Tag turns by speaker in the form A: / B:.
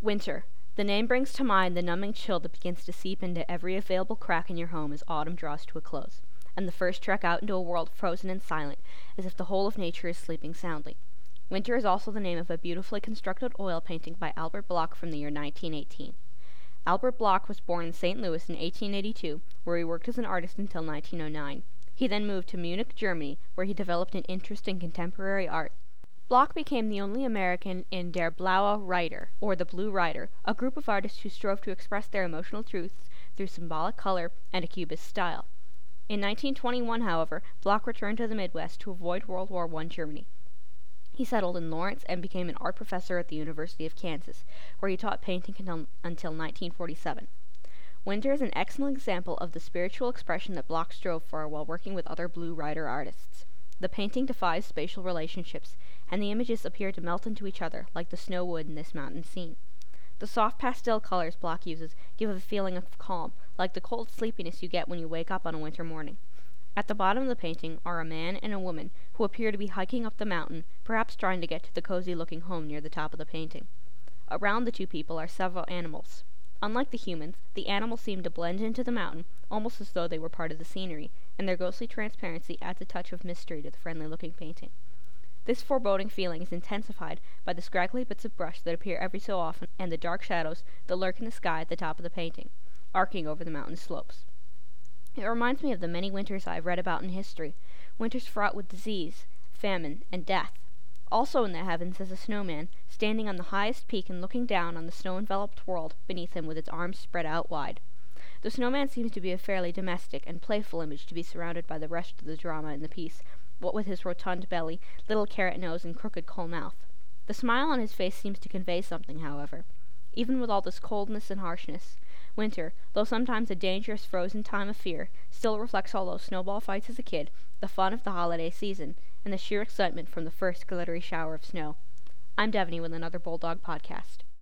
A: Winter. The name brings to mind the numbing chill that begins to seep into every available crack in your home as autumn draws to a close, and the first trek out into a world frozen and silent, as if the whole of nature is sleeping soundly. Winter is also the name of a beautifully constructed oil painting by Albert Bloch from the year 1918. Albert Bloch was born in St. Louis in 1882, where he worked as an artist until 1909. He then moved to Munich, Germany, where he developed an interest in contemporary art. Bloch became the only American in Der Blaue Reiter, or the Blue Rider, a group of artists who strove to express their emotional truths through symbolic color and a cubist style. In 1921, however, Bloch returned to the Midwest to avoid World War I Germany. He settled in Lawrence and became an art professor at the University of Kansas, where he taught painting until 1947. Winter is an excellent example of the spiritual expression that Bloch strove for while working with other Blue Rider artists. The painting defies spatial relationships, and the images appear to melt into each other like the snow would in this mountain scene. The soft pastel colors Bloch uses give a feeling of calm, like the cold sleepiness you get when you wake up on a winter morning. At the bottom of the painting are a man and a woman who appear to be hiking up the mountain, perhaps trying to get to the cozy-looking home near the top of the painting. Around the two people are several animals. Unlike the humans, the animals seem to blend into the mountain, almost as though they were part of the scenery, and their ghostly transparency adds a touch of mystery to the friendly-looking painting. This foreboding feeling is intensified by the scraggly bits of brush that appear every so often and the dark shadows that lurk in the sky at the top of the painting, arcing over the mountain slopes. It reminds me of the many winters I have read about in history, winters fraught with disease, famine, and death. Also in the heavens is a snowman, standing on the highest peak and looking down on the snow-enveloped world beneath him with its arms spread out wide. The snowman seems to be a fairly domestic and playful image to be surrounded by the rest of the drama in the piece, what with his rotund belly, little carrot nose, and crooked coal mouth. The smile on his face seems to convey something, however. Even with all this coldness and harshness, winter, though sometimes a dangerous frozen time of fear, still reflects all those snowball fights as a kid, the fun of the holiday season, and the sheer excitement from the first glittery shower of snow. I'm Devaney with another Bulldog Podcast.